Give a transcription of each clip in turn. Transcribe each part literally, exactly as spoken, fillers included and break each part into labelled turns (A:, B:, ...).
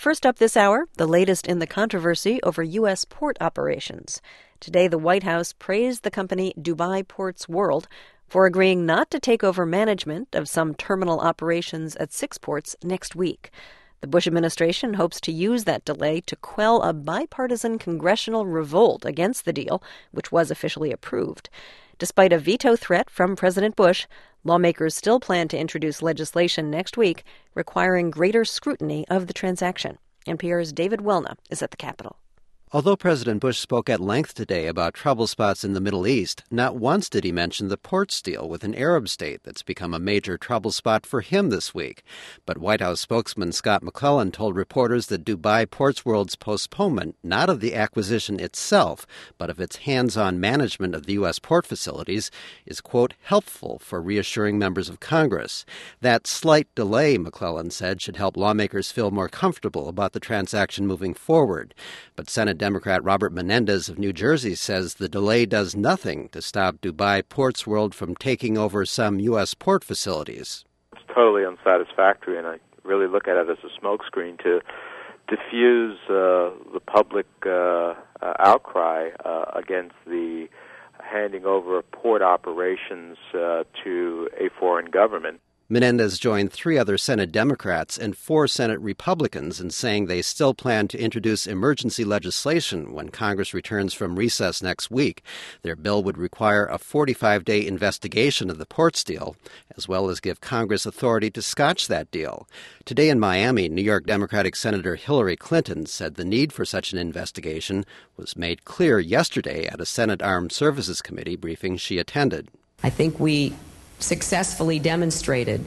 A: First up this hour, the latest in the controversy over U S port operations. Today, the White House praised the company Dubai Ports World for agreeing not to take over management of some terminal operations at six ports next week. The Bush administration hopes to use that delay to quell a bipartisan congressional revolt against the deal, which was officially approved. Despite a veto threat from President Bush, lawmakers still plan to introduce legislation next week requiring greater scrutiny of the transaction. N P R's David Welna is at the Capitol.
B: Although President Bush spoke at length today about trouble spots in the Middle East, not once did he mention the ports deal with an Arab state that's become a major trouble spot for him this week. But White House spokesman Scott McClellan told reporters that Dubai Ports World's postponement, not of the acquisition itself, but of its hands-on management of the U S port facilities, is, quote, helpful for reassuring members of Congress. That slight delay, McClellan said, should help lawmakers feel more comfortable about the transaction moving forward. But Senate Democrat Robert Menendez of New Jersey says the delay does nothing to stop Dubai Ports World from taking over some U S port facilities.
C: It's totally unsatisfactory, and I really look at it as a smokescreen to diffuse uh, the public uh, uh, outcry uh, against the handing over of port operations uh, to a foreign government.
B: Menendez joined three other Senate Democrats and four Senate Republicans in saying they still plan to introduce emergency legislation when Congress returns from recess next week. Their bill would require a forty-five day investigation of the ports deal, as well as give Congress authority to scotch that deal. Today in Miami, New York Democratic Senator Hillary Clinton said the need for such an investigation was made clear yesterday at a Senate Armed Services Committee briefing she attended.
D: I think we successfully demonstrated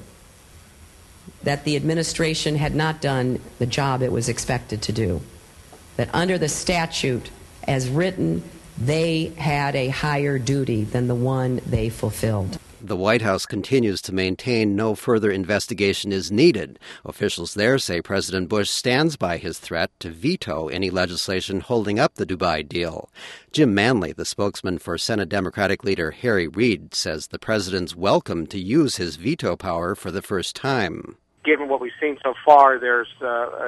D: that the administration had not done the job it was expected to do. That under the statute as written, they had a higher duty than the one they fulfilled.
B: The White House continues to maintain no further investigation is needed. Officials there say President Bush stands by his threat to veto any legislation holding up the Dubai deal. Jim Manley, the spokesman for Senate Democratic leader Harry Reid, says the president's welcome to use his veto power for the first time.
E: Given what we've seen so far, there's uh, uh,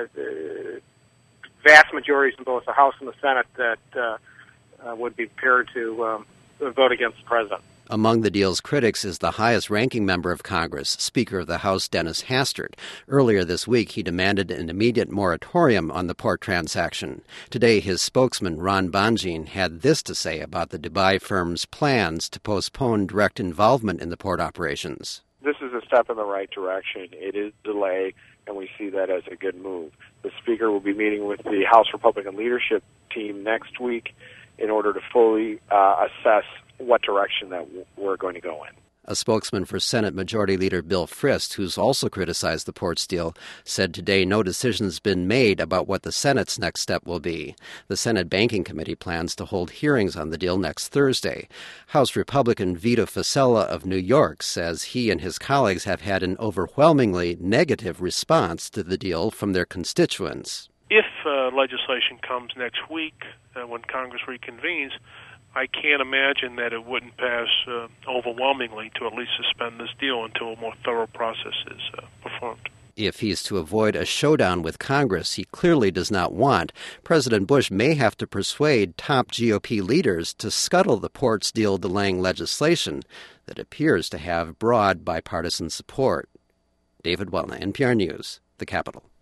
E: vast majorities in both the House and the Senate that uh, uh, would be prepared to um, vote against the president.
B: Among the deal's critics is the highest-ranking member of Congress, Speaker of the House Dennis Hastert. Earlier this week, he demanded an immediate moratorium on the port transaction. Today, his spokesman, Ron Bonjean, had this to say about the Dubai firm's plans to postpone direct involvement in the port operations.
F: This is a step in the right direction. It is a delay, and we see that as a good move. The Speaker will be meeting with the House Republican leadership team next week in order to fully uh, assess what direction that we're going to go in.
B: A spokesman for Senate Majority Leader Bill Frist, who's also criticized the ports deal, said today no decision's been made about what the Senate's next step will be. The Senate Banking Committee plans to hold hearings on the deal next Thursday. House Republican Vito Fossella of New York says he and his colleagues have had an overwhelmingly negative response to the deal from their constituents.
G: If uh, legislation comes next week, uh, when Congress reconvenes, I can't imagine that it wouldn't pass uh, overwhelmingly to at least suspend this deal until a more thorough process is uh, performed.
B: If he's to avoid a showdown with Congress he clearly does not want, President Bush may have to persuade top G O P leaders to scuttle the ports deal delaying legislation that appears to have broad bipartisan support. David Welna, N P R News, the Capitol.